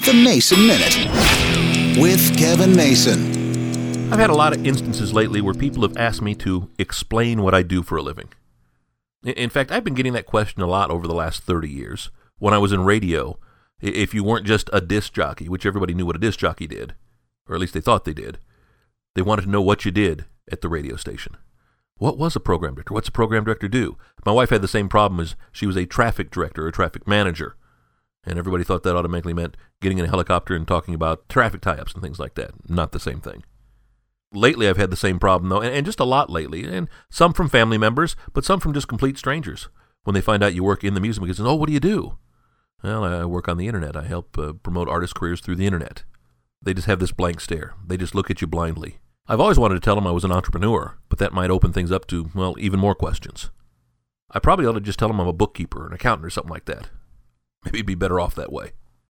The Mason Minute with Kevin Mason. I've had a lot of instances lately where people have asked me to explain what I do for a living. In fact, I've been getting that question a lot over the last 30 years. When I was in radio, if you weren't just a disc jockey, which everybody knew what a disc jockey did, or at least they thought they did, they wanted to know what you did at the radio station. What was a program director? What's a program director do? My wife had the same problem as she was a traffic director or traffic manager. And everybody thought that automatically meant getting in a helicopter and talking about traffic tie-ups and things like that. Not the same thing. Lately, I've had the same problem, though, and just a lot lately. And some from family members, but some from just complete strangers. When they find out you work in the music business, oh, what do you do? Well, I work on the internet. I help promote artist careers through the internet. They just have this blank stare. They just look at you blindly. I've always wanted to tell them I was an entrepreneur, but that might open things up to, well, even more questions. I probably ought to just tell them I'm a bookkeeper, an accountant, or something like that. Maybe it'd be better off that way.